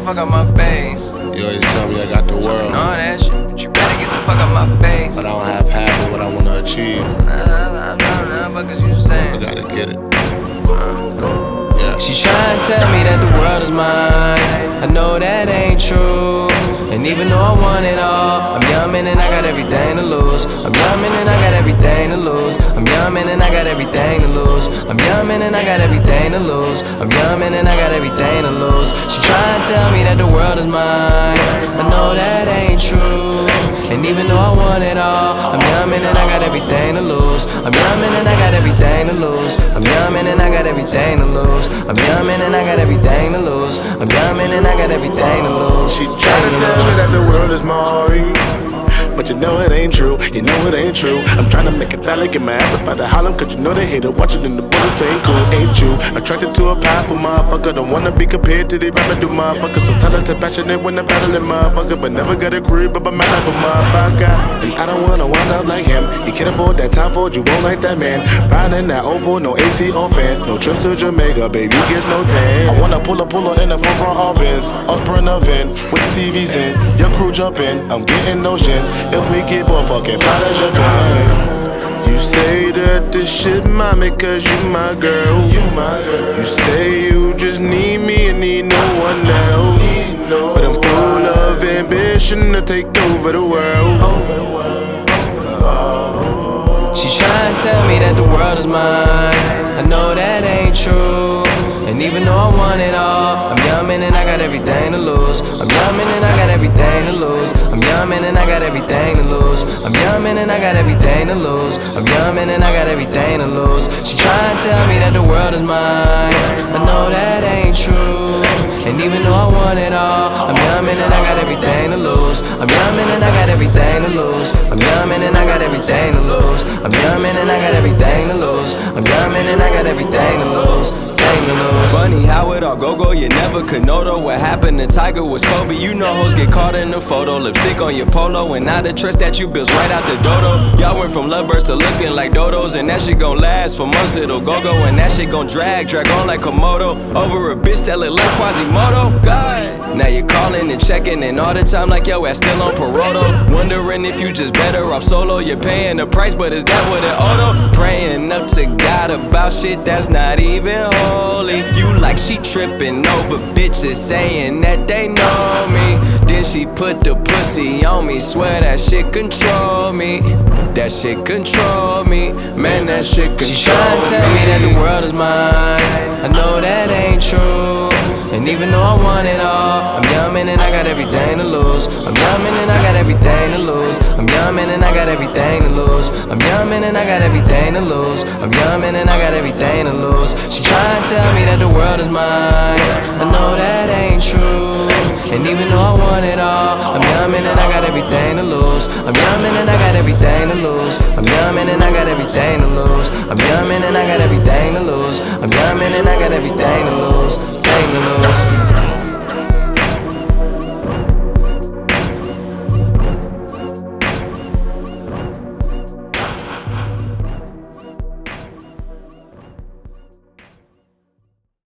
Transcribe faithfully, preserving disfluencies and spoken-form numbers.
fuck out my face. You always tell me I got the world, All that shit, but you better get the fuck out my face. but I don't have half of what I wanna achieve. Nah, nah, nah, nah, nah, fuck is you saying? I gotta get it. She tryna tell me that the world is mine. I know that ain't true. And even though I want it all, I'm young and I got everything to lose. I'm young and I got everything to lose. I'm young and I got everything to lose. I'm young and I got everything to lose. I'm young and I got everything to lose. She tryna tell me that the world is mine. I know that ain't true. And even though I want it all, I'm young and I got everything to lose. I'm young and I got everything to lose. I'm young and I got everything to lose. I'm young and I got everything to lose. I'm young and I got everything to lose. She tryna tell me that the world is mine, but you know it ain't true, you know it ain't true. I'm tryna make it dollar, get my ass up out of Harlem, cause you know they hate it, watching in the bullets ain't cool, ain't you? Attracted to a powerful motherfucker, don't wanna be compared to the rapper do motherfuckers. So talented, passionate when they're battling motherfucker, but never got a career, but I'm mad up a motherfucker. And I don't wanna wind up like him, he can't afford that time for you won't like that man. Riding that oval, no A C or fan, no trips to Jamaica, baby, gets no tan. I wanna pull a puller in the front row all bins, Osprey event, with the T Vs in, your crew jump in, I'm getting no shins. If we get bored, fucking fly to Japan. You say that this shit mommy, cause you my girl. You my girl. You say you just need me and need no one else. But I'm full of ambition to take over the world. She tryna tell me that the world is mine. I know that ain't true. And even though I want it all, I'm young and I got everything to lose. I'm young and I got everything to lose. I'm young and I got everything to lose. I'm young and I got everything to lose. I'm young and I got everything to lose. She tryna tell me that the world is mine. I know that ain't true. And even though I want it all, I'm young and I got everything to lose. I'm young and I got everything to lose. I'm young and I got everything to lose. I'm young and I got everything to lose. I'm young and I got everything to lose. Funny how it all go-go, you never could know though. What happened to Tiger was Kobe. You know hoes get caught in the photo. Lipstick on your polo, and now the trust that you built right out the dodo. Y'all went from lovebirds to looking like dodos, and that shit gon' last for months, it'll go-go. And that shit gon' drag, drag on like Komodo. Over a bitch that look like Quasimodo. God, now you're calling and checking, and all the time like yo ass still on parole though. Wondering if you just better off solo. You're paying the price, but is that what it auto? Praying up to God about shit that's not even holy. You like she tripping over bitches saying that they know me. Then she put the pussy on me, swear that shit control me. That shit control me, man, that shit control me. She tryna tell me that the world is mine. I know that ain't true. And even though I want it all, I'm young and I got everything to lose. I'm young and I got everything to lose. I'm young and I got everything to lose. I'm young and I got everything to lose. I'm young and I got everything to lose. She tryna tell me that the world is mine. I know that ain't true. And even though I want it all, I'm young and I got everything to lose. I'm young and I got everything to lose. I'm young and I got everything to lose. I'm young and I got everything to lose. I'm young and I got everything to lose. Thing to lose.